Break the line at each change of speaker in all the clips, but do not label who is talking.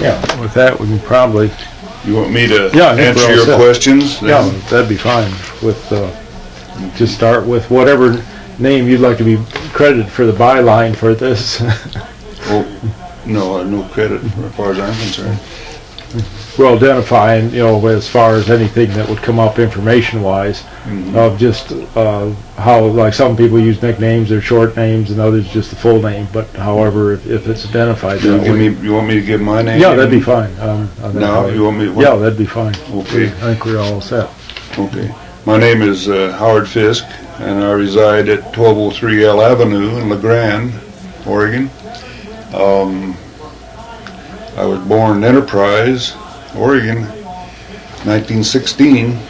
Yeah, with that, we can probably...
You want me to
Yeah, I think
answer
we're all
your
set.
questions? then?
Yeah, that'd be fine. With just start with whatever name you'd like to be credited for the byline for this.
Well, no, no credit as far as I'm concerned.
We'll identify, and as far as anything that would come up information-wise, of just how, like some people use nicknames or short names, and others just the full name. But however, if it's identified that way,
You want me to give my name?
yeah, that'd be fine.
No, you want me?
Yeah, that'd be fine.
Okay.
I think we're all set.
Okay. My name is Howard Fisk, and I reside at 1203 L Avenue in LeGrand, Oregon. I was born in Enterprise, Oregon, 1916,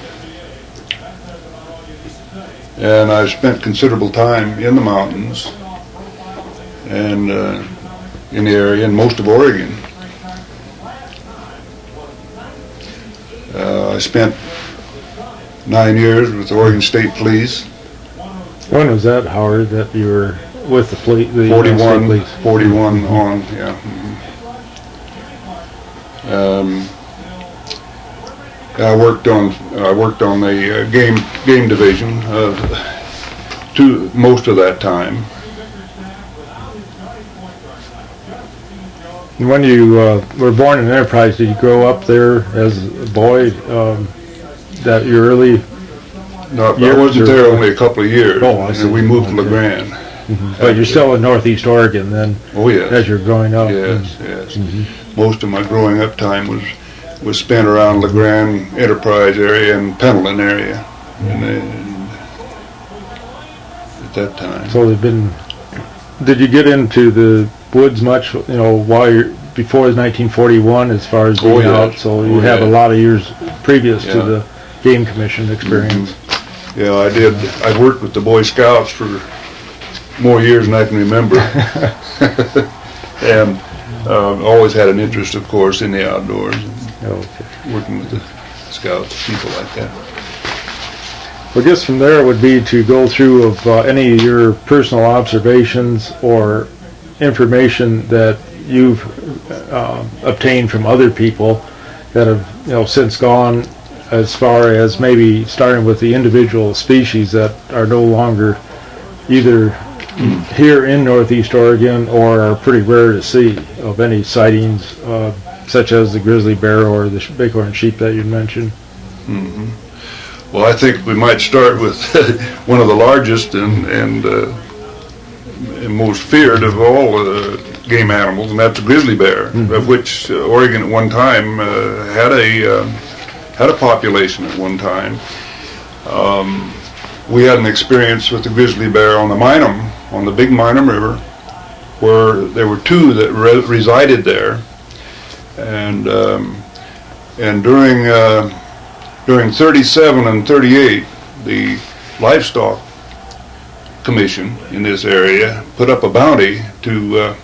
and I've spent considerable time in the mountains and in the area, and most of Oregon. I spent 9 years with the Oregon State Police.
When was that, Howard, that you were with the police?
41 on, yeah. I worked on the game division most of that time.
And when you were born in Enterprise, did you grow up there as a boy? That your early
No, I
years,
wasn't there only a couple of years.
Oh, I see.
And we moved to
Okay.
LeGrand.
But you're still in Northeast Oregon then,
Oh yes.
as you're growing up.
Yes, yes. Most of my growing up time was spent around LeGrand, Enterprise area, and Pendleton area. And at that time.
So did you get into the woods much, while you're, before 1941 as far as being out? So you have a lot of years previous to the Game Commission experience.
Yeah, I did. I worked with the Boy Scouts for more years than I can remember. And always had an interest, of course, in the outdoors.
Okay.
Working with the Scouts, people like that.
Well, I guess from there would be to go through of any of your personal observations or information that you've obtained from other people that have since gone, as far as maybe starting with the individual species that are no longer either here in Northeast Oregon or are pretty rare to see, of any sightings such as the grizzly bear or the bighorn sheep that you mentioned.
Mm-hmm. Well, I think we might start with one of the largest and most feared of all game animals, and that's the grizzly bear, of which Oregon at one time had a population at one time. We had an experience with the grizzly bear on the Minam, on the Big Minam River, where there were two that resided there, and during 37 and 38, the Livestock Commission in this area put up a bounty to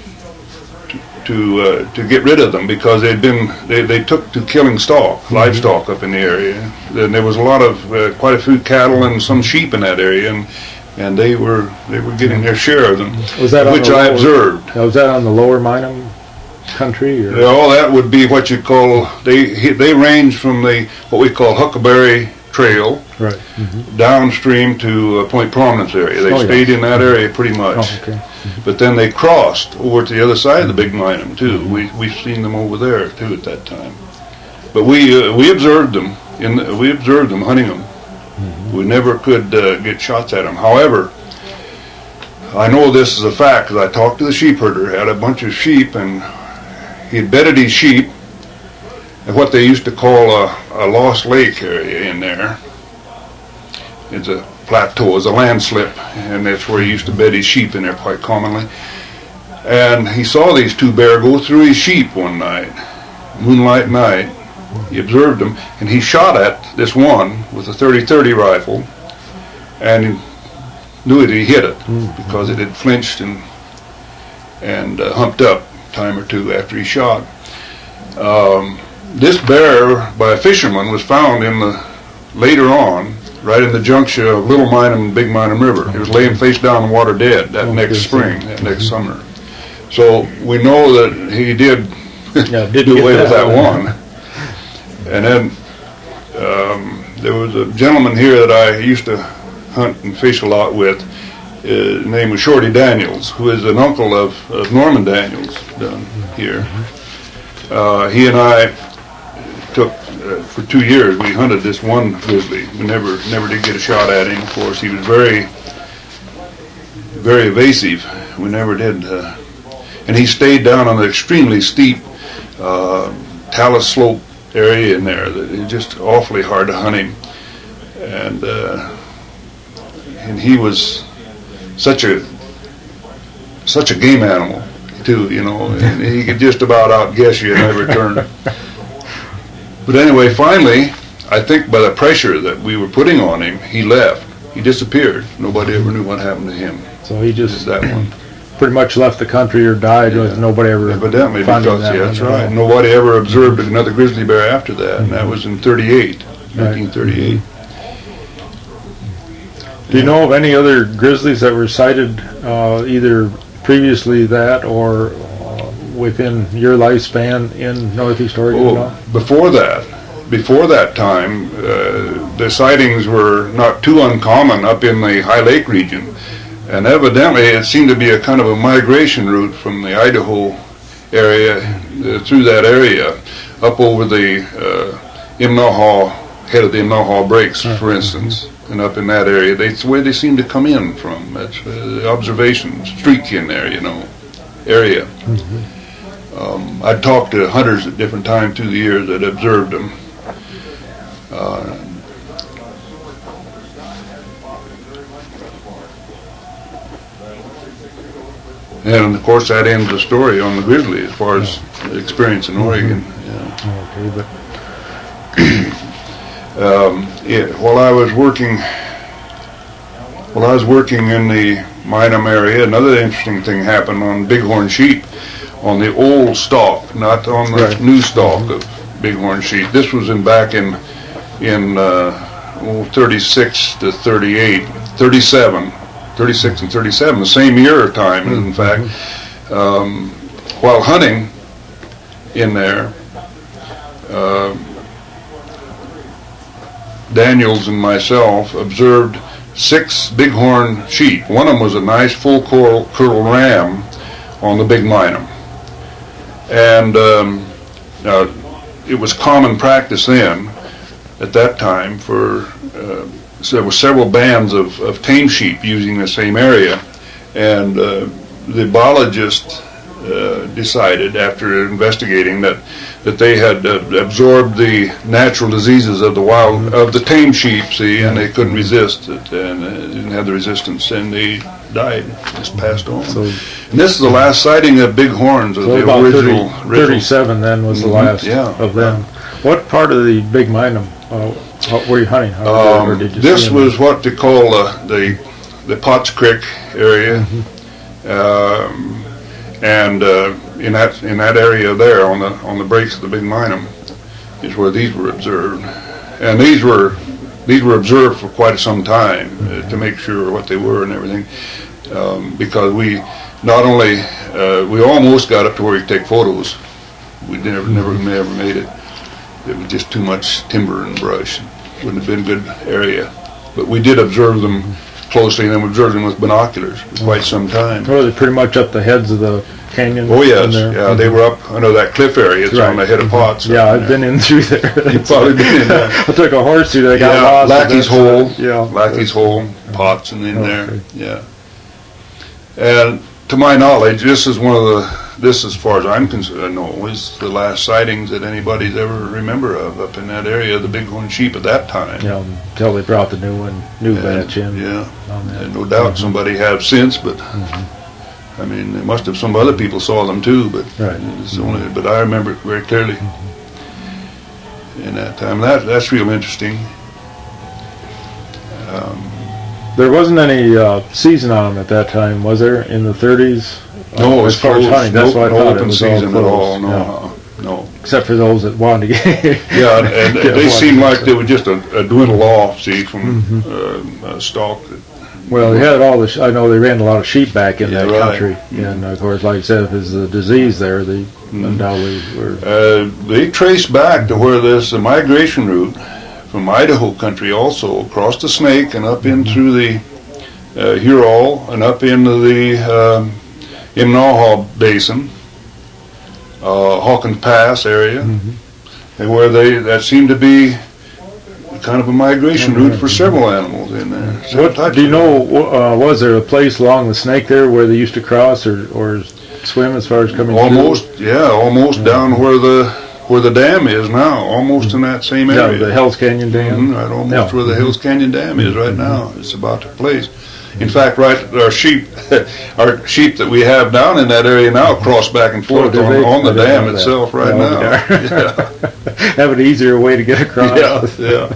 get rid of them because they took to killing livestock up in the area. And there was quite a few cattle and some sheep in that area, and they were getting their share of them, which I observed.
Was that on the lower Minam country? Or?
All that would be what you call, they range from what we call Huckleberry Trail,
right,
downstream to Point Prominence area. They stayed in that area pretty much.
Oh, okay.
But then they crossed over to the other side of the Big Minam too. We've seen them over there too at that time. But we observed them. We observed them hunting them. We never could get shots at them. However, I know this is a fact because I talked to the sheep herder. Had a bunch of sheep, and he'd bedded his sheep at what they used to call a Lost Lake area in there. It's a plateau, it's a landslip, and that's where he used to bed his sheep in there quite commonly. And he saw these two bears go through his sheep one night, moonlight night. He observed them, and he shot at this one with a .30-30 rifle, and he knew that he hit it because it had flinched and humped up a time or two after he shot. This bear, by a fisherman, was found later on, right in the junction of Little Minam and Big Minam River. He was laying face down in water dead that next spring, that next summer. So we know that he did do away with that one. And then there was a gentleman here that I used to hunt and fish a lot with. His name was Shorty Daniels, who is an uncle of Norman Daniels down here. He and I took, for 2 years, we hunted this one grizzly. We never did get a shot at him. Of course, he was very, very evasive. We never did. And he stayed down on the extremely steep talus slope area in there. That it's just awfully hard to hunt him. And he was such a game animal too, you know, and he could just about outguess you in every turn. But anyway, finally, I think by the pressure that we were putting on him, he left. He disappeared. Nobody ever knew what happened to him.
So he just
that one
pretty much left the country or died with nobody ever.
Evidently, because that's right. Nobody ever observed another grizzly bear after that, and that was in 1938.
Do you know of any other grizzlies that were sighted either previously that or within your lifespan in Northeast Oregon?
Before that time, the sightings were not too uncommon up in the High Lake region, and evidently it seemed to be a kind of a migration route from the Idaho area through that area up over the Imnahaw, head of the Imnahaw Breaks, for instance. And up in that area, that's where they seem to come in from. That's the observation streak in there, you know, area. I'd talked to hunters at different times through the years that observed them. And of course, that ends the story on the grizzly as far as experience in Oregon.
Okay, but.
While I was working in the Minam area, another interesting thing happened on bighorn sheep, on the old stalk, not on the new stalk of bighorn sheep. This was back in 36 to 38, 37, 36 and 37, the same year or time, in fact. While hunting in there, Daniels and myself observed 6 bighorn sheep. One of them was a nice full curl ram on the Big Minam. And it was common practice then, at that time, for so there were several bands of tame sheep using the same area. And the biologist decided, after investigating, that they had absorbed the natural diseases of the tame sheep, and they couldn't resist it, and didn't have the resistance, and they died, just passed on. And this is the last sighting of bighorns of the original.
37 then was the last of them. What part of the Big Minam were you hunting?
This was what they call the Potts Creek area. And in that area there, on the breaks of the Big Minam, is where these were observed, and these were observed for quite some time to make sure what they were and everything, because we almost got up to where we could take photos. We never made it. It was just too much timber and brush. Wouldn't have been a good area, but we did observe them closely, and then we observed them with binoculars for quite some time.
Well, they're pretty much up the heads of the canyon.
Oh yes, they were up under that cliff area. It's on the head of Potts.
Yeah, I've been in through there.
You've probably been in there.
I took a horse through there. Got lost.
Lackey's Hole. Lackey's Hole, Potts, and in there. Yeah. And to my knowledge, this is as far as I'm concerned, is the last sightings that anybody's ever remember of up in that area of the bighorn sheep at that time.
Yeah, until they brought the new batch in.
Yeah, and no doubt somebody have since, but I mean, must have some other people saw them too, but but I remember it very clearly in that time. That's real interesting.
There wasn't any season on them at that time, was there, in the 30s?
No, as far as hunting,
that's what I thought.
Open season at all. No.
Except for those that wanted to get.
And they seemed like they were just a dwindle off, from a stalk that
Well, they had all the. I know they ran a lot of sheep back in
Yeah,
that
right.
country, and of course, like I said, if it's a disease there, they undoubtedly were.
They trace back to where there's a migration route from Idaho country also across the Snake and up in through the Huron and up into the Imnaha Basin, Hawkins Pass area, and where that seemed to be kind of a migration route for several animals in there.
What do you know? Was there a place along the Snake there where they used to cross or swim as far as coming?
Almost, almost down where the dam is now, almost in that same area.
Yeah, the Hells Canyon Dam.
Right, almost where the Hells Canyon Dam is right now. It's about to place. In fact, our sheep that we have down in that area now cross back and forth on the dam itself right now. Yeah.
Have an easier way to get across.
Yeah.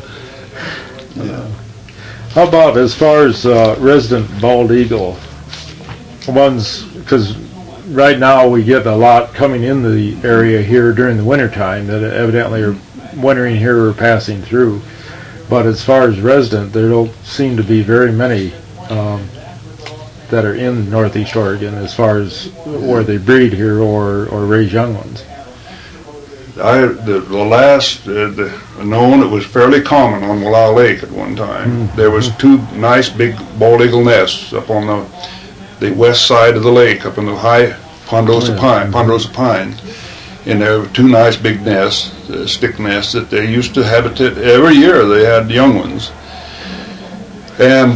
How about as far as resident bald eagle ones? Because right now we get a lot coming in the area here during the wintertime that evidently are wintering here or passing through. But as far as resident, there don't seem to be very many that are in Northeast Oregon as far as where they breed here or raise young ones.
The last known, it was fairly common on Wallowa Lake at one time. There was two nice big bald eagle nests up on the west side of the lake, up in the high Ponderosa pines. And there were two nice big nests, stick nests, that they used to habitat every year. They had young ones, and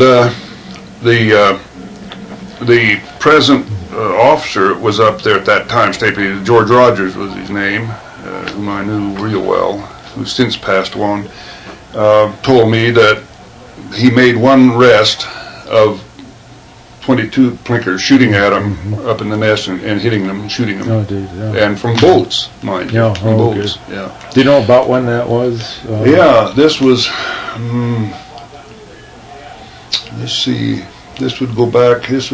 the present officer was up there at that time. George Rogers was his name, whom I knew real well, who's since passed on. Told me that he made one rest of 22 plinkers shooting at them up in the nest and hitting them and shooting them.
Oh, dude, yeah.
And from boats, mind you. From boats.
Good.
Yeah.
Do you know about when that was?
Yeah, this was, let's see, this would go back, this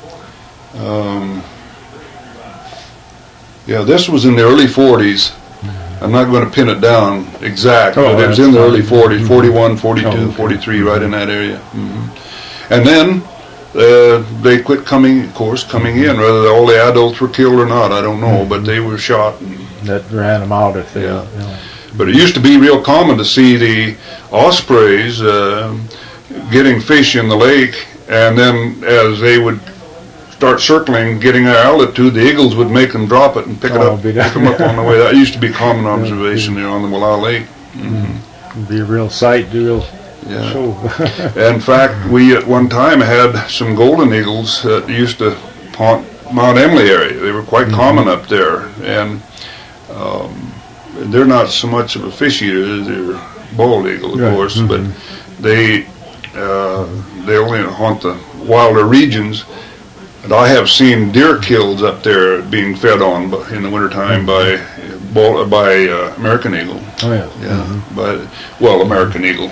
was in the early 40s. I'm not going to pin it down exact, but it was in the early 40s, 41, 42, 43, right in that area. And then they quit coming in. Whether all the adults were killed or not, I don't know, but they were shot. And
that ran them out if they...
But it used to be real common to see the ospreys getting fish in the lake, and then as they would start circling, getting their altitude, the eagles would make them drop it and pick them up on the way. That used to be a common observation there on the Wallowa Lake.
It'd be a real sight, show.
In fact, we at one time had some golden eagles that used to haunt Mount Emily area. They were quite common up there, and they're not so much of a fish eater. They're bald eagle, of course, but they only haunt the wilder regions. And I have seen deer kills up there being fed on in the wintertime by American eagle.
Oh yeah.
American eagle.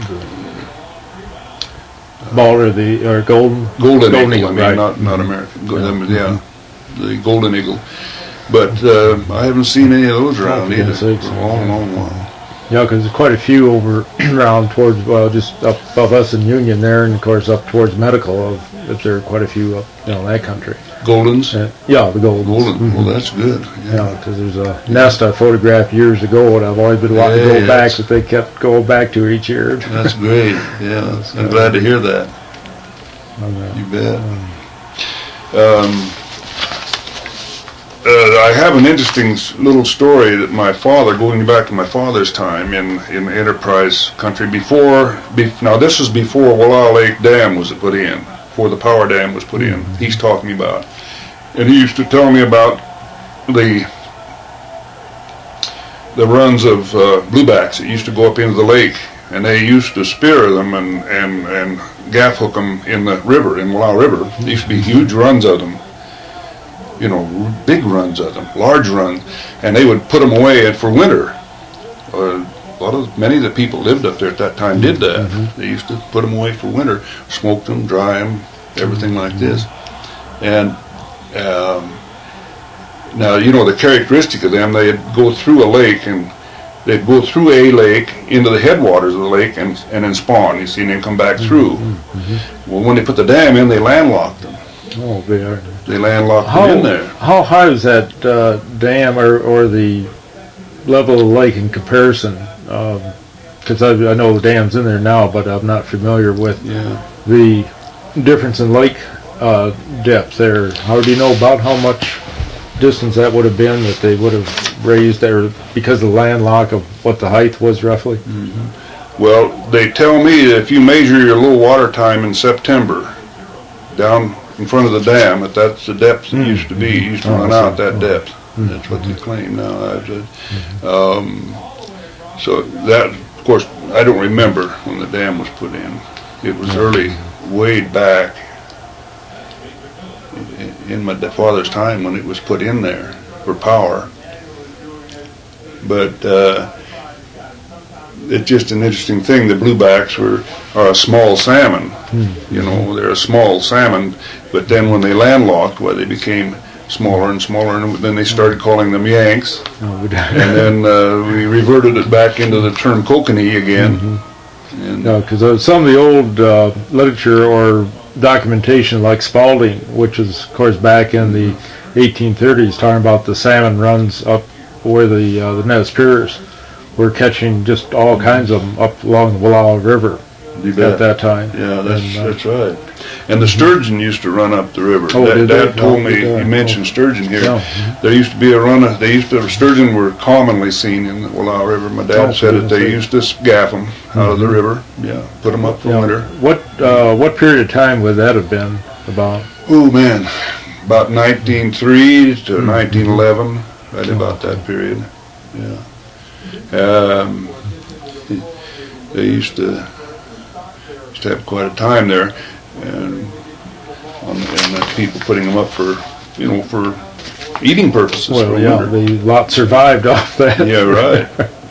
Bald or golden?
Golden eagle. I mean,
right.
not American. The golden eagle. But I haven't seen any of those around either for a long while.
Yeah, because there's quite a few over around towards, just up above us in Union there, and of course up towards Medical, that there are quite a few up in that country.
Goldens?
Yeah, the Goldens.
Golden. Well, that's good.
Yeah, because there's a nest I photographed years ago, and I've always been wanting to go back, but they kept going back to each year.
That's great. Yeah, I'm glad to hear that. You bet. I have an interesting little story that my father, going back to my father's time in Enterprise country, now this is before Wallowa Lake Dam was put in, before the power dam was put in, he's talking about. And he used to tell me about the runs of bluebacks that used to go up into the lake, and they used to spear them and gaff hook them in the river, in Wallowa River. There used to be huge runs of them. Big runs of them, large runs, and they would put them away for winter. Many of the people lived up there at that time did that. They used to put them away for winter, smoke them, dry them, everything like this. And now, the characteristic of them, they'd go through a lake, and they'd go through a lake into the headwaters of the lake and then spawn. You see, and then come back through. Well, when they put the dam in, they landlocked them.
Oh, they are.
They landlocked them in there.
How high is that dam or the level of the lake in comparison? Because I know the dam's in there now, but I'm not familiar with the difference in lake depth there. How do you know about how much distance that would have been that they would have raised there because of the landlock of what the height was roughly?
Well, they tell me that if you measure your low water time in September down in front of the dam, that's the depth it used to be. It used to run out that depth. That's what they claim now. So that, of course, I don't remember when the dam was put in. It was early, way back in my father's time when it was put in there for power. But it's just an interesting thing. The bluebacks are a small salmon. You know, they're a small salmon. But then when they landlocked, they became smaller and smaller, and then they started calling them Yanks. And then we reverted it back into the term kokanee again.
Because some of the old literature or documentation, like Spalding, which is, of course, back in the 1830s, talking about the salmon runs up where the Nez Perce were catching just all kinds of them up along the Wallowa River at that time.
Yeah, that's right. And the sturgeon used to run up the river.
Oh,
Dad told me, you mentioned sturgeon here. There used to be a run, sturgeon were commonly seen in the Wallowa River. My dad said that they used to gaff them out of the river, put them up for winter.
What period of time would that have been about?
Oh, man, about 1903 to 1911, right about that period, they used to have quite a time there, and people putting them up for eating purposes.
Well, the lot survived off that.
Yeah, right.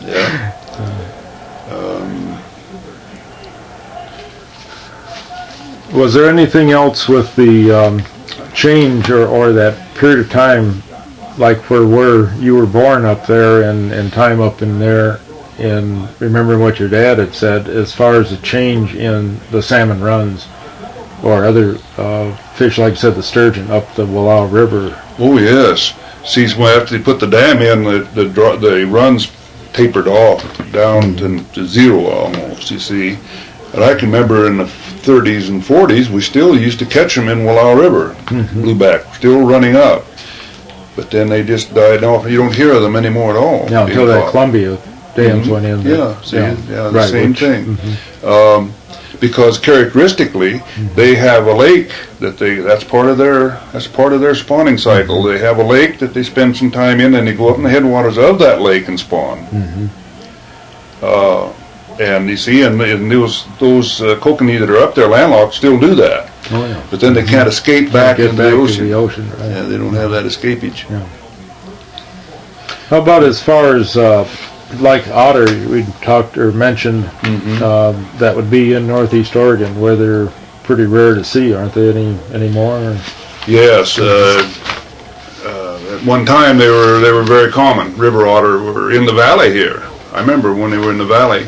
Was there anything else with the change or that period of time, like where you were born up there and time up in there, and remembering what your dad had said as far as the change in the salmon runs or other fish, like you said, the sturgeon up the Wallowa River?
Oh, yes. See, after they put the dam in, the runs tapered off down to zero almost, you see. And I can remember in the 30s and 40s, we still used to catch them in Wallowa River, blueback, still running up. But then they just died off. You don't hear of them anymore at all.
Yeah, until that Columbia dams went in.
The same thing. Because characteristically, they have a lake that's part of their spawning cycle. They have a lake that they spend some time in, and they go up in the headwaters of that lake and spawn. And you see, and those kokanee that are up there landlocked still do that.
Oh, yeah.
But then they can't escape back into the ocean.
To the ocean, right.
Yeah, they don't have that escapage.
Yeah. How about as far as like otter, we talked or mentioned that would be in Northeast Oregon, where they're pretty rare to see, aren't they anymore? Or?
Yes. At one time they were very common. River otter were in the valley here. I remember when they were in the valley,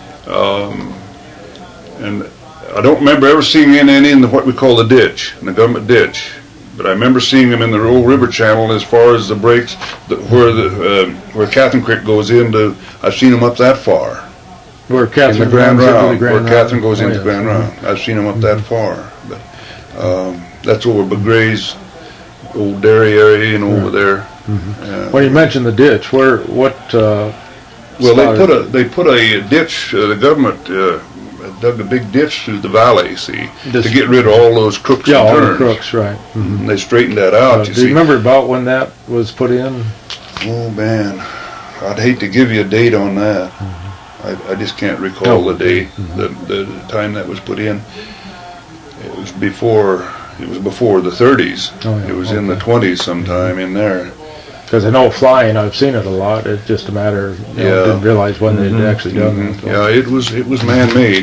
and I don't remember ever seeing any in what we call the ditch, in the government ditch. But I remember seeing them in the old river channel as far as the breaks where Catherine Creek goes into. I've seen them up that far.
Where Catherine
in the Grand Round,
where
Catherine goes into Grand Round. I've seen them up that far. But that's over Begray's old dairy area, over there.
When you mentioned the ditch, what?
Well, they put a ditch. The government dug a big ditch through the valley, to get rid of all those crooks and
all
turns.
the crooks, right.
And they straightened that out,
do you remember about when that was put in?
Oh, man. I'd hate to give you a date on that. I just can't recall the date, the time that was put in. It was before the 30s. It was in the 20s sometime in there.
Because I know flying, I've seen it a lot. It's just a matter of, didn't realize when they'd actually done it.
Yeah, it was man-made.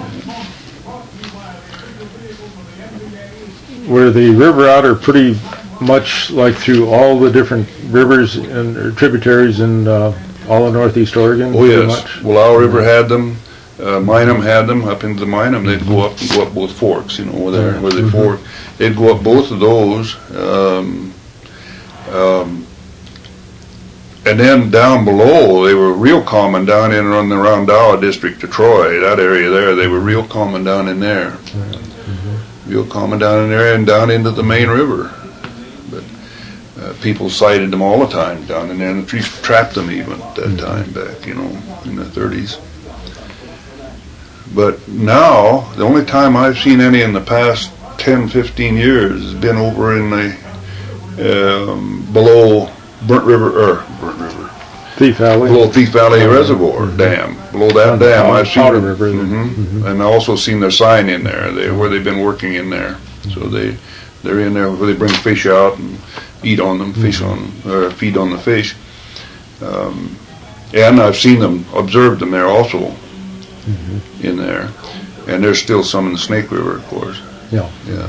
Were the river otter pretty much like through all the different rivers and or tributaries in all of Northeast Oregon?
Oh
pretty
yes,
much?
Wallowa River had them. Minam had them up into the Minam. They'd go up both forks, you know, where they fork. They'd go up both of those. And then down below, they were real common down in around the Rondowa district of Troy, that area there. They were real common down in there. Real common down in there and down into the main river. But people sighted them all the time down in there, and the trees trapped them even at that time back, you know, in the 30s. But now, the only time I've seen any in the past 10, 15 years has been over in the below
Thief Valley.
Below Thief Valley Reservoir Dam. Below that dam, I've seen
Powder
them.
River.
And I also seen their sign in there, where they've been working in there. So they're in there where they bring fish out and eat on them, feed on the fish. And I've seen them, observed them there also, in there. And there's still some in the Snake River, of course.
Yeah.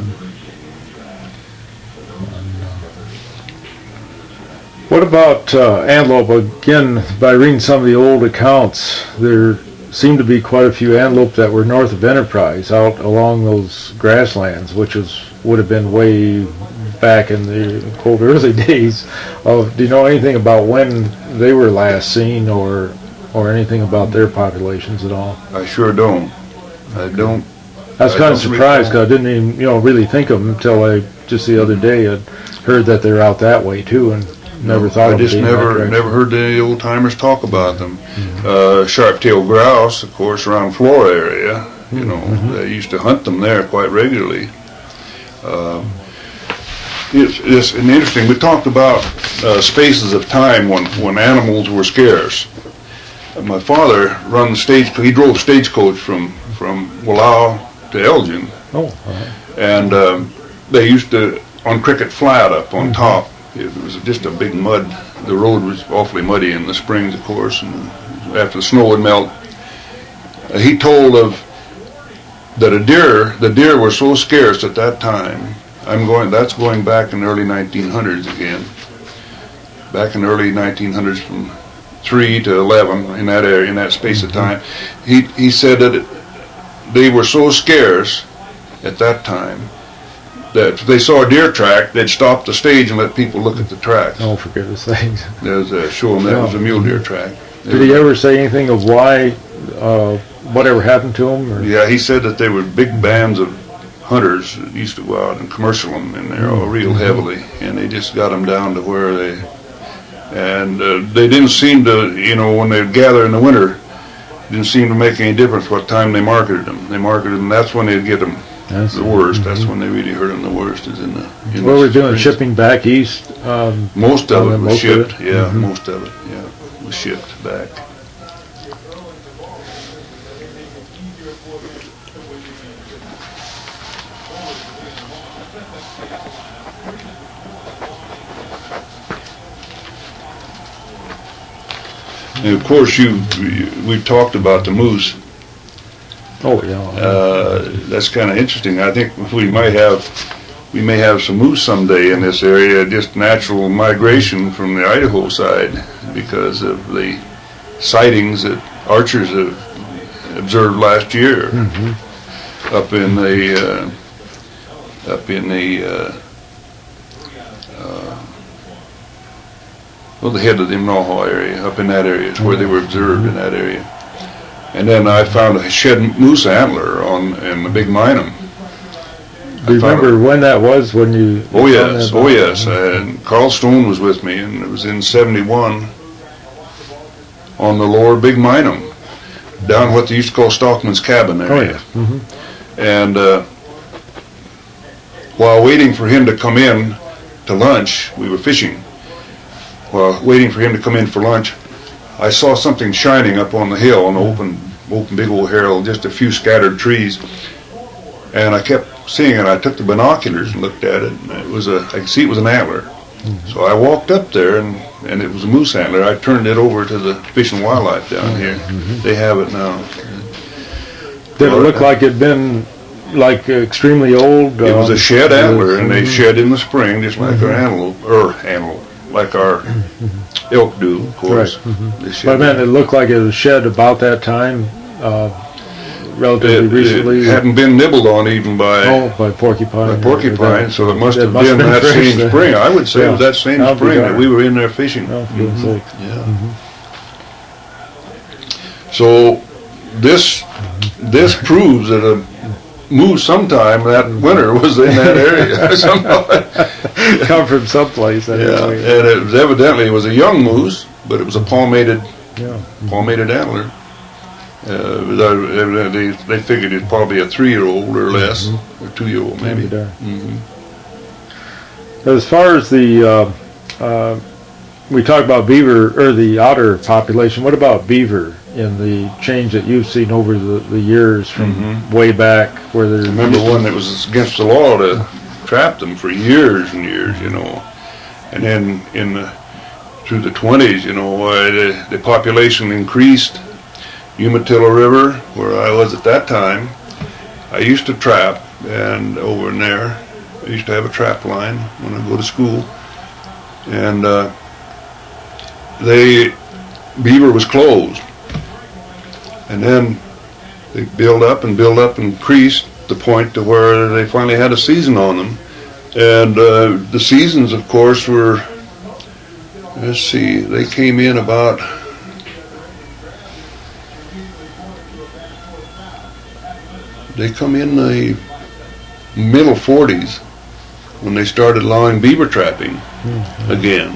What about antelope? Again, by reading some of the old accounts, there seemed to be quite a few antelope that were north of Enterprise, out along those grasslands, which would have been way back in the cold early days. Do you know anything about when they were last seen, or anything about their populations at all?
I sure don't. I don't.
I was kind of surprised because I didn't even really think of them until I just the other day had heard that they're out that way too, and never thought.
I just never heard the old timers talk about them. Sharp-tailed grouse, of course, around Flora area. You know, they used to hunt them there quite regularly. It's interesting. We talked about spaces of time when animals were scarce. My father run he drove stagecoach from Wallowa to Elgin. And they used to, on Cricket Flat up on top, it was just a big mud. The road was awfully muddy in the springs, of course, and after the snow would melt. He told that the deer were so scarce at that time. That's going back in the early 1900s again. Back in the early 1900s, from 3 to 11, in that area, in that space of time. He said that they were so scarce at that time that if they saw a deer track, they'd stop the stage and let people look at the tracks.
Oh, for goodness sakes.
Show them that was a mule deer track.
Did he ever say anything of why, whatever happened to them? Or?
Yeah, he said that they were big bands of hunters that used to go out and commercial them in there real heavily, and they just got them down to where they didn't seem to, when they'd gather in the winter, didn't seem to make any difference what time they marketed them. That's when they'd get them the worst. That's when they really hurt them the worst, is in the
What we're doing, shipping back east?
Most of it was shipped, most of it, was shipped back. And of course, we've talked about the moose.
Oh yeah.
That's kind of interesting. I think we may have some moose someday in this area. Just natural migration from the Idaho side because of the sightings that archers have observed last year up in the the head of the Imnaho area, up in that area, is where they were observed in that area. And then I found a shed moose antler in the Big Minam.
Do you remember when that was, when you...
Oh yes. And Carl Stone was with me, and it was in 71 on the lower Big Minam, down what they used to call Stockman's Cabin area. And while waiting for him to come in to lunch, we were fishing. While waiting for him to come in for lunch, I saw something shining up on the hill, an open big old hill, just a few scattered trees. And I kept seeing it. I took the binoculars and looked at it, and I could see it was an antler. So I walked up there, and it was a moose antler. I turned it over to the Fish and Wildlife down here. They have it now.
Did it look like it'd been like extremely old?
It was a shed antler, and they shed in the spring, just like our antelope, like our elk do, of course.
But I meant it looked like it was shed about that time, relatively recently.
It hadn't been nibbled on even by
porcupine.
So it must have been that same spring. I would say it was that same spring that we were in there fishing. So this proves that a moose sometime that winter was in that area somehow.
Come from someplace.
Anyway. And it was a young moose, but it was a palmated antler. They figured it's probably a 3-year-old or less, or 2-year-old maybe.
As far as the we talked about beaver or the otter population, what about beaver in the change that you've seen over the years from way back where there's...
I remember one that was against the law to trap them for years and years, and then through the 20s, the population increased. Umatilla River, where I was at that time, I used to trap, and over in there I used to have a trap line when I go to school, and beaver was closed, and then they build up and increased the point to where they finally had a season on them. And the seasons, of course, were, they came in about, they come in the middle 40s when they started allowing beaver trapping again.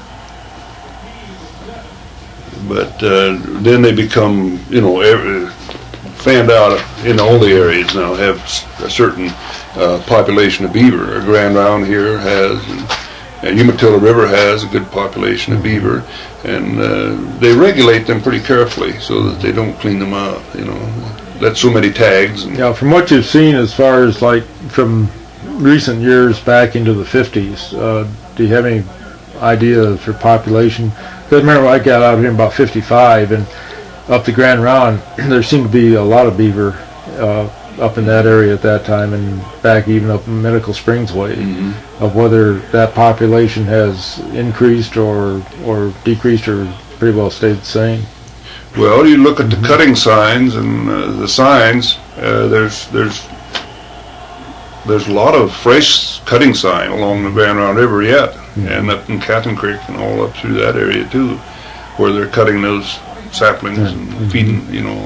But then they become, fanned out in all the areas now, have a certain population of beaver. Grand Round here has, and Umatilla River has a good population of beaver, and they regulate them pretty carefully so that they don't clean them out, That's so many tags.
From what you've seen as far as like from recent years back into the 50s, do you have any idea for population? Because I remember I got out here in about 55, and up the Grand Round, there seemed to be a lot of beaver up in that area at that time, and back even up in Medical Springs way, of whether that population has increased or decreased or pretty well stayed the same.
Well, you look at the cutting signs and the signs. There's a lot of fresh cutting sign along the Grand Round River yet, and up in Catton Creek and all up through that area too, where they're cutting those saplings and feeding.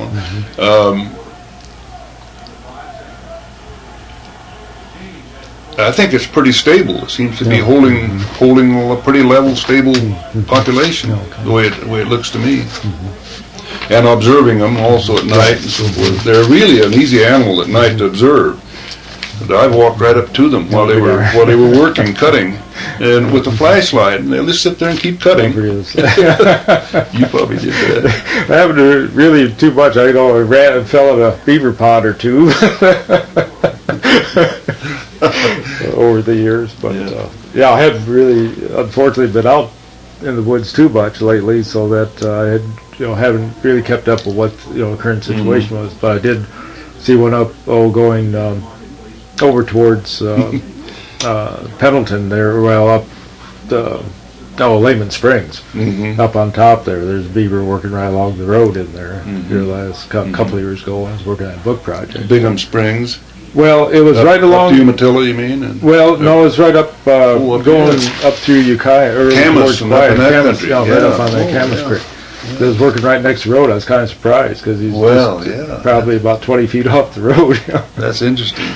I think it's pretty stable. It seems to be holding a pretty level, stable population, the way it looks to me. And observing them also at night and so forth. They're really an easy animal at night to observe. But I've walked right up to them while they were working, cutting, and with a flashlight, and they'll just sit there and keep cutting. You probably did that.
I haven't really too much. I fell in a beaver pond or two over the years, but I haven't really, unfortunately, been out in the woods too much lately, so that I had, haven't really kept up with what the current situation was. But I did see one up going over towards Pendleton there, up Lehman Springs, up on top there. There's beaver working right along the road in there. Here last couple of years ago, I was working on a book project.
Bigham Springs.
Well, it was right along.
Up to Umatilla, you mean?
No, it's right up going up through Ukiah or
Camas,
towards right up on the Camas Creek. It was working right next to the road. I was kind of surprised because he's probably about 20 feet off the road.
That's interesting.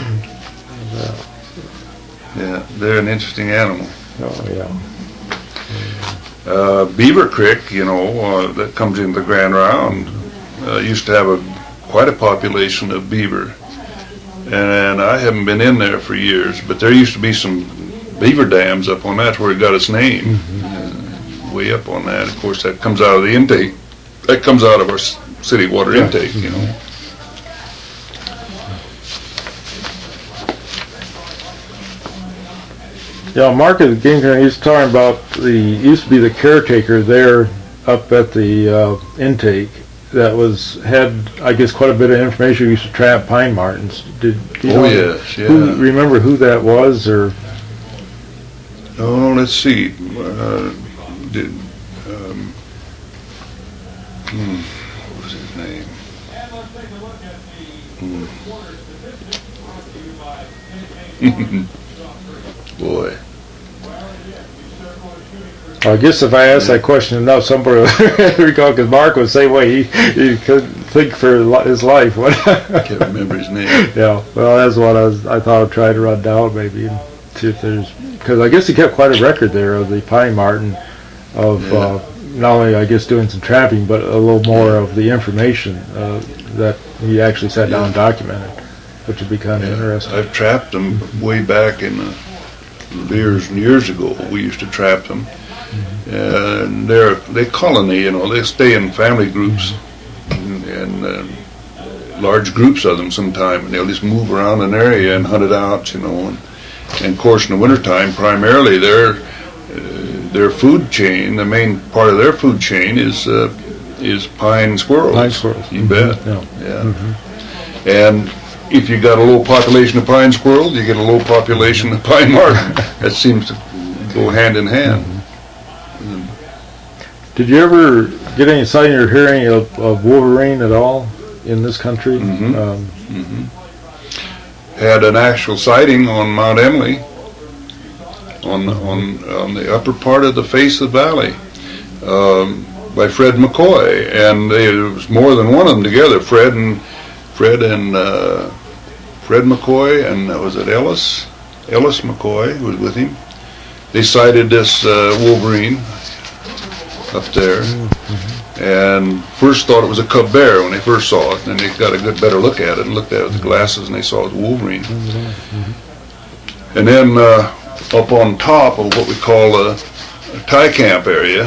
Yeah, they're an interesting animal. Beaver Creek, that comes into the Grand Round, used to have quite a population of beaver. And I haven't been in there for years, but there used to be some beaver dams up on that where it got its name. Way up on that. Of course, that comes out of the intake. That comes out of our city water intake,
Mark at the Game Center, he's talking about used to be the caretaker there up at the intake, that had, I guess, quite a bit of information. You used to trap pine martens. Did you know,
yes, yeah.
Remember who that was, or?
Oh, let's see. What was his name? Boy.
I guess if I asked that question enough, somebody would recall, because Mark would say, well, he couldn't think for his life.
I can't remember his name.
Yeah, well, that's what I thought I'd try to run down, maybe, and see if there's, because I guess he kept quite a record there of the pine marten, of not only, I guess, doing some trapping, but a little more of the information that he actually sat down and documented, which would be kind of interesting.
I've trapped them way back in the years and years ago. We used to trap them. And they colony, they stay in family groups and large groups of them sometime, and they'll just move around an area and hunt it out, and of course in the wintertime primarily their food chain, the main part of their food chain is pine squirrels.
Pine squirrels.
You bet.
Yeah.
Mm-hmm. And if you got a low population of pine squirrels, you get a low population of pine marten. That seems to go hand in hand.
Did you ever get any sighting or hearing of wolverine at all in this country?
Had an actual sighting on Mount Emily, on the upper part of the face of the valley, by Fred McCoy, and there was more than one of them together. Fred McCoy, and was it Ellis McCoy was with him. They sighted this wolverine up there, and first thought it was a cub bear when they first saw it, and they got a better look at it and looked at it with the glasses, and they saw it was wolverine. And then up on top of what we call a tie camp area,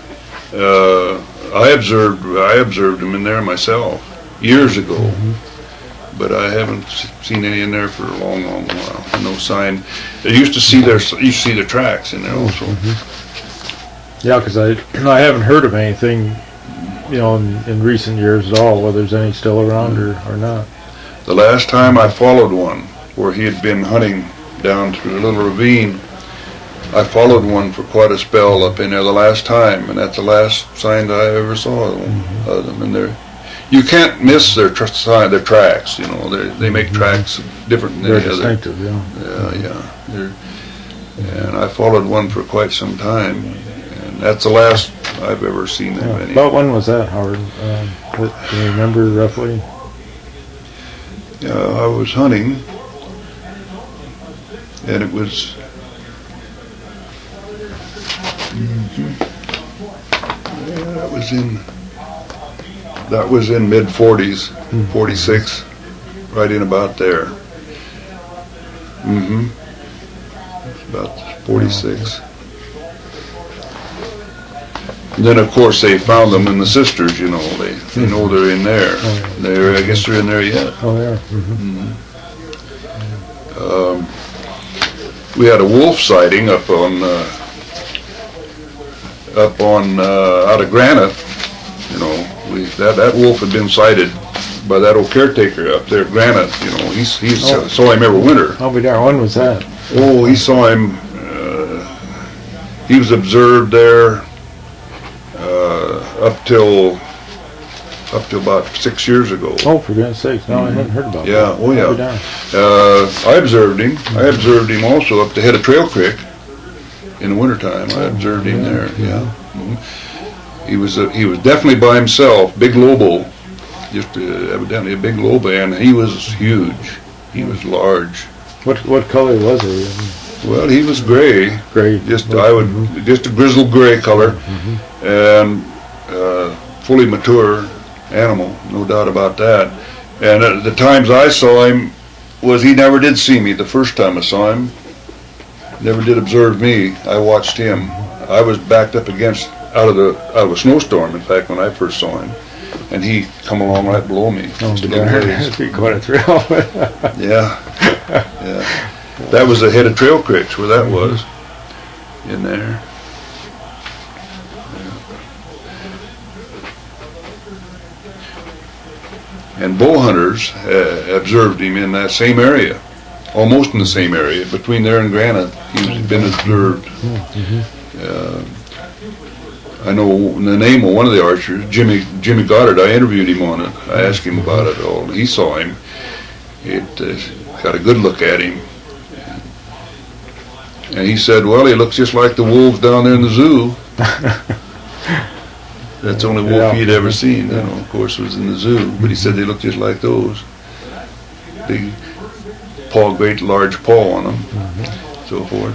I observed them in there myself years ago, but I haven't seen any in there for a long while. No sign. I used to see their tracks in there also.
Yeah, because I haven't heard of anything, in recent years at all, whether there's any still around or not.
The last time I followed one, where he had been hunting down through a little ravine, I followed one for quite a spell up in there the last time, and that's the last sign that I ever saw of them. And you can't miss their tracks. They make tracks different than
They're
any other.
distinctive,
Yeah. And I followed one for quite some time. That's the last I've ever seen them.
Yeah. About when was that, Howard? Can you remember roughly?
I was hunting, and it was that was in mid 40s, 46, right in about there. About 46. And then, of course, they found them in the sisters. They know they're in there. I guess they're in there yet.
Oh, yeah.
We had a wolf sighting up on out of Granite. That wolf had been sighted by that old caretaker up there at Granite. He saw him every winter.
I'll be there. When was that?
Oh, he saw him. He was observed there up till about 6 years ago.
Oh, for goodness sakes! No, I hadn't heard about that.
Yeah, oh yeah. I observed him. I observed him also up the head of Trail Creek in the wintertime. I observed him there. Yeah. He was definitely by himself. Big Lobo, just evidently a big Lobo, and he was huge. He was large.
What color was he?
Well, he was gray.
Gray.
Just a grizzled gray color, and fully mature animal, no doubt about that. And at the times I saw him, he never did see me. The first time I saw him, never did observe me. I watched him. I was backed up against out of a snowstorm. In fact, when I first saw him, and he come along right below me.
That'd be quite a thrill.
Yeah. That was the head of Trail Creeks where that was in there. And bow hunters observed him in that same area, almost in the same area, between there and Granite. He's been observed. I know the name of one of the archers, Jimmy Goddard. I interviewed him on it. I asked him about it all. He saw him. Got a good look at him. And he said, well, he looks just like the wolves down there in the zoo. That's the only wolf he'd ever seen. You know, of course, it was in the zoo. But he said they look just like those. Big paw, great large paw on them, so forth.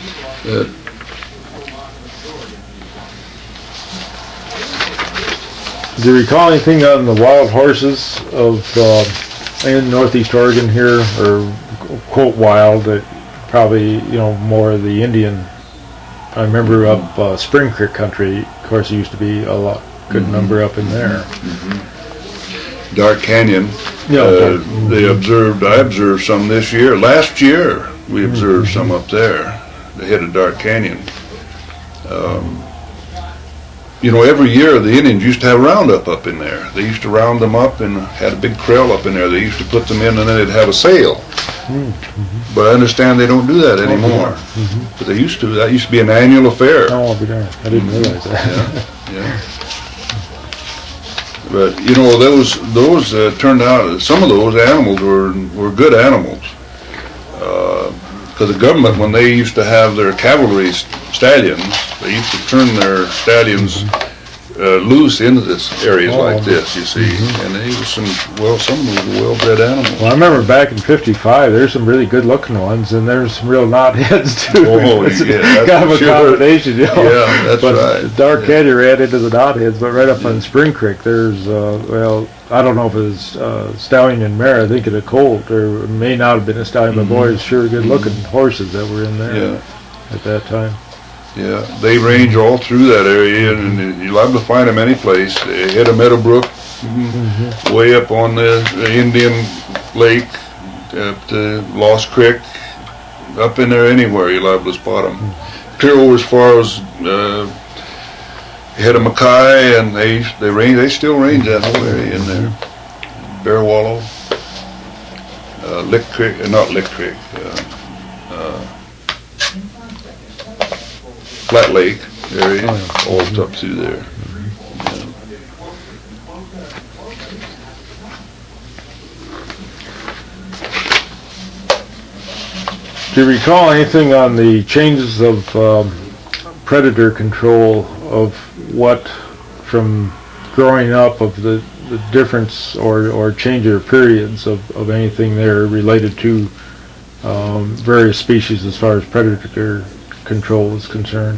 Do you recall anything on the wild horses of in Northeast Oregon here, or quote wild, that probably, you know, more of the Indian? I remember up Spring Creek country, of course, there used to be a good number up in there.
Dark Canyon, I observed some this year. Last year, we observed some up there, the head of Dark Canyon. You know, every year the Indians used to have roundup up in there. They used to round them up and had a big trail up in there. They used to put them in and then they'd have a sale. But I understand they don't do that anymore. But they used to. That used to be an annual affair.
Oh, I'll be darned. I didn't realize that.
Yeah. But you know, those turned out. Some of those animals were good animals. Because the government, when they used to have their cavalry stallions, they used to turn their stallions loose into this areas like this, you see. And they were some of them were well-bred animals.
Well, I remember back in '55, there's some really good-looking ones, and there's some real knotheads too.
Oh,
it's
yeah,
kind of a combination, you know.
Yeah, that's right.
Dark Canyon ran into the knotheads, but right up on Spring Creek, there's I don't know if it was stallion and mare. I think it a colt, or it may not have been a stallion, but boys, sure good-looking horses that were in there at that time.
Yeah, they range all through that area, and you'll have to find them any place. They hit a Meadowbrook, way up on the Indian Lake, up to Lost Creek, up in there anywhere you'll have to spot them. Clear over as far as hit a Mackay, and they still range that whole area in there. Bear Wallow, Lick Creek, not Lick Creek. Flat Lake area, all up through there.
Do you recall anything on the changes of predator control, of what, from growing up, of the difference or change of periods of anything there related to various species as far as predator control is concerned?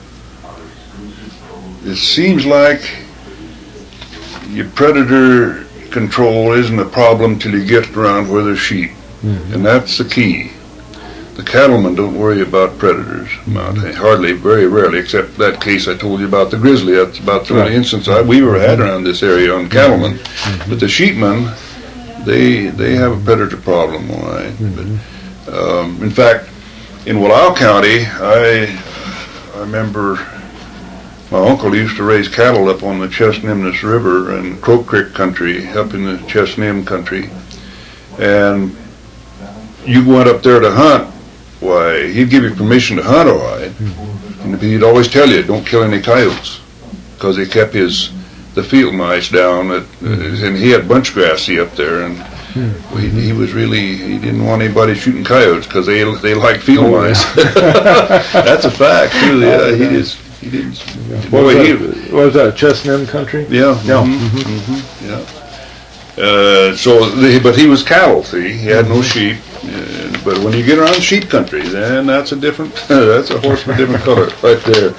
It seems like your predator control isn't a problem till you get around where there's sheep, and that's the key. The cattlemen don't worry about predators, hardly, very rarely, except that case I told you about the grizzly. That's about the only instance we ever had around this area on cattlemen. But the sheepmen, they have a predator problem, all right. But, in fact, in Wallow County, I remember my uncle used to raise cattle up on the Chesnimnus River and Crow Creek country, up in the Chesnim country. And you went up there to hunt, why, he'd give you permission to hunt, all right. And he'd always tell you, don't kill any coyotes, because he kept the field mice down, and he had bunch grassy up there, and he didn't want anybody shooting coyotes because they like field mice. That's a fact too. Yeah, he didn't.
What was that? Chesnim country?
Yeah.
No.
Yeah. But he was cattle. See, he had no sheep. But when you get around sheep country, then that's a different. That's a horse with a different color right there.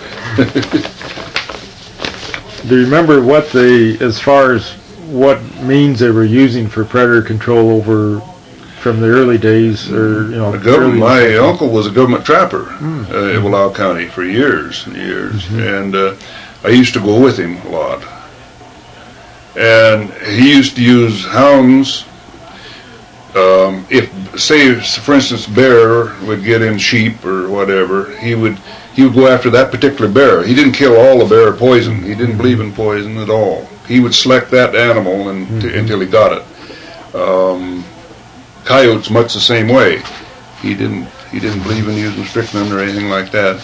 Do you remember as far as what means they were using for predator control over from the early days, or
my uncle was a government trapper in Wallow County for years and years, and I used to go with him a lot. And he used to use hounds. If, say, for instance, bear would get in sheep or whatever, he would go after that particular bear. He didn't kill all the bear poison. He didn't believe in poison at all. He would select that animal until he got it. Coyotes much the same way. He didn't believe in using strychnine or anything like that.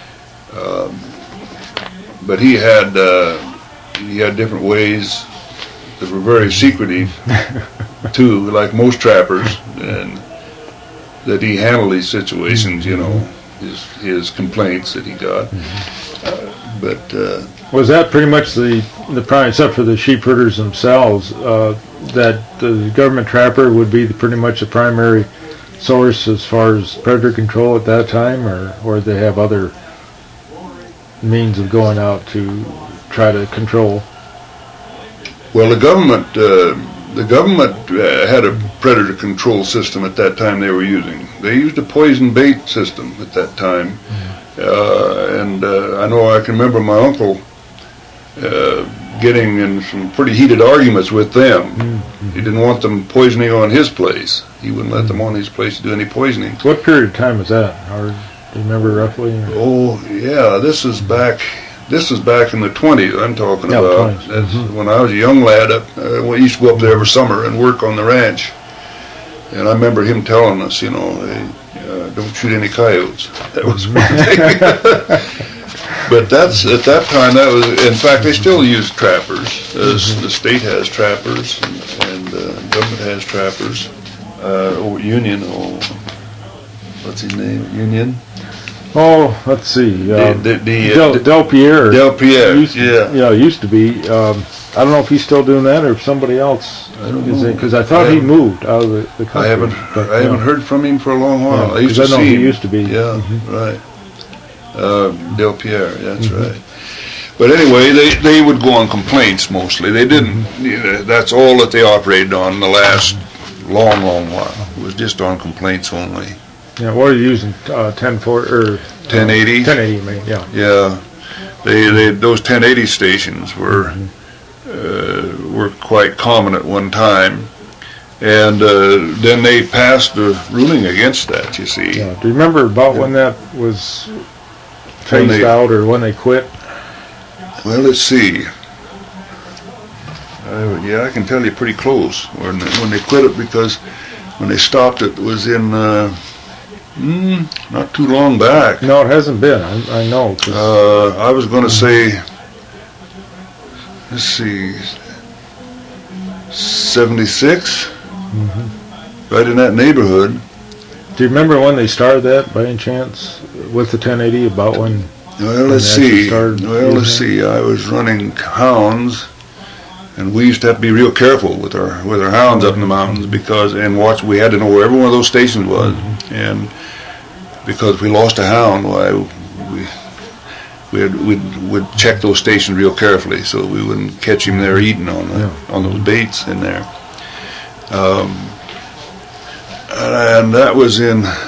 But he had different ways that were very secretive too, like most trappers, and that he handled these situations. You know, his complaints that he got. But
was that pretty much the prime, except for the sheep herders themselves, that the government trapper would be pretty much the primary source as far as predator control at that time, or they have other means of going out to try to control?
Well, the government had a predator control system at that time they were using. They used a poison bait system at that time. And I know I can remember my uncle getting in some pretty heated arguments with them. He didn't want them poisoning on his place. He wouldn't let them on his place to do any poisoning.
What period of time was that, Howard? Do you remember roughly? Or?
Oh, yeah, this is back in the 20s I'm talking about.
20s.
That's when I was a young lad. We used to go up there every summer and work on the ranch. And I remember him telling us, you know, don't shoot any coyotes. That was one thing. But at that time, that was, in fact, they still use trappers. The state has trappers, and government has trappers. Union, what's his name? Union?
Oh, let's see. Del Pierre.
Del Pierre,
used to be. I don't know if he's still doing that or if somebody else.
I don't know.
Because I thought he moved out of the country.
I haven't heard from him for a long while.
Yeah,
I used to
know
see
he
him.
used to be.
Yeah, right. Del Pierre, that's right. But anyway, they would go on complaints mostly. They didn't. That's all that they operated on the last long while. It was just on complaints only.
Yeah, what are you using? 1040 or
1080?
1080, you mean? Yeah.
Yeah, they those 1080 stations were quite common at one time, and then they passed a ruling against that. You see.
Yeah. Do you remember about when that was phased out or when they quit?
Well, let's see. I can tell you pretty close when they quit it, because when they stopped it was in not too long back.
No, it hasn't been. I know.
I was going to say, let's see, 76, right in that neighborhood.
Do you remember when they started that, by any chance, with the 1080? About when?
Well, let's see. I was running hounds, and we used to have to be real careful with our hounds up in the mountains, because we had to know where every one of those stations was, and because if we lost a hound, we'd check those stations real carefully so we wouldn't catch him there eating on those baits in there. And that was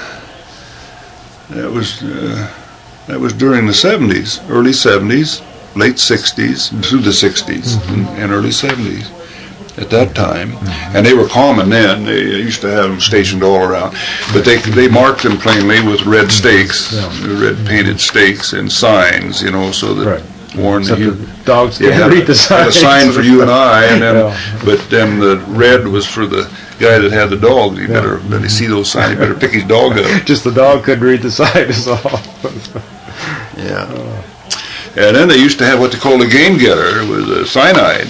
during the 70s, early 70s, late 60s, through the 60s, and early 70s at that time. And they were common then. They used to have them stationed all around. But they marked them plainly with red stakes, red painted stakes and signs, so that warned you.
Dogs can't read the sign.
A sign for you and I, and then, but then the red was for the guy that had the dog. He better see those signs. He better pick his dog up.
Just the dog couldn't read the sign is all.
Yeah. And then they used to have what they called a game getter. It was a cyanide.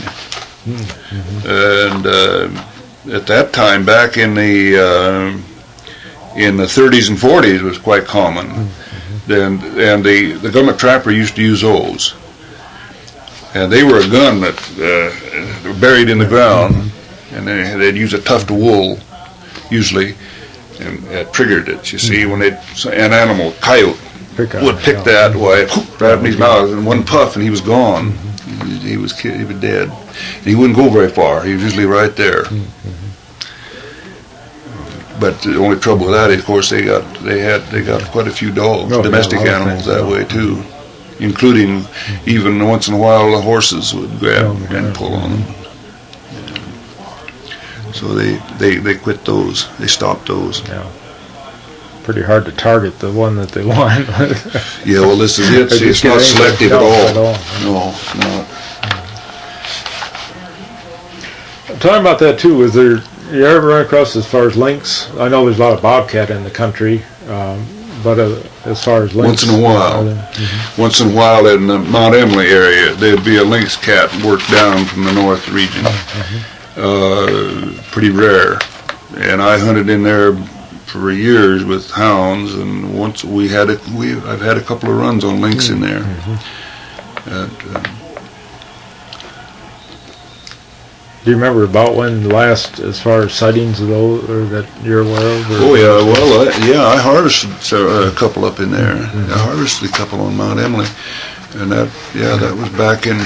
And at that time, back in the 30s and 40s, it was quite common. And the government trapper used to use those. And they were a gun that were buried in the ground, and they'd use a tuft of wool, usually, and triggered it. You see, when an animal, coyote, would pick that way, grab in his mouth, and one puff, and he was gone. He was dead. And he wouldn't go very far. He was usually right there. But the only trouble with that, of course, they got quite a few dogs, domestic animals that way too, including even once in a while the horses would grab and pull on them. So they quit those. They stopped those.
Yeah. Pretty hard to target the one that they want.
Yeah, well, this is it. See, it's not selective at all. No, it's not.
Talking about that too, was there You ever run across as far as lynx? I know there's a lot of bobcat in the country, but as far as lynx,
Once in a while. Once in a while in the Mount Emily area, there'd be a lynx cat work down from the north region. Pretty rare. And I hunted in there for years with hounds, and once I've had a couple of runs on lynx in there.
Do you remember about when the last, as far as sightings of those, or that you're aware of?
Oh yeah, well I harvested a couple up in there. I harvested a couple on Mount Emily, and that was back in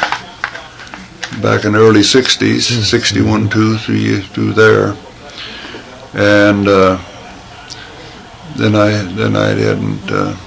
the early '60s, 61, 2, 3 through there, and then I hadn't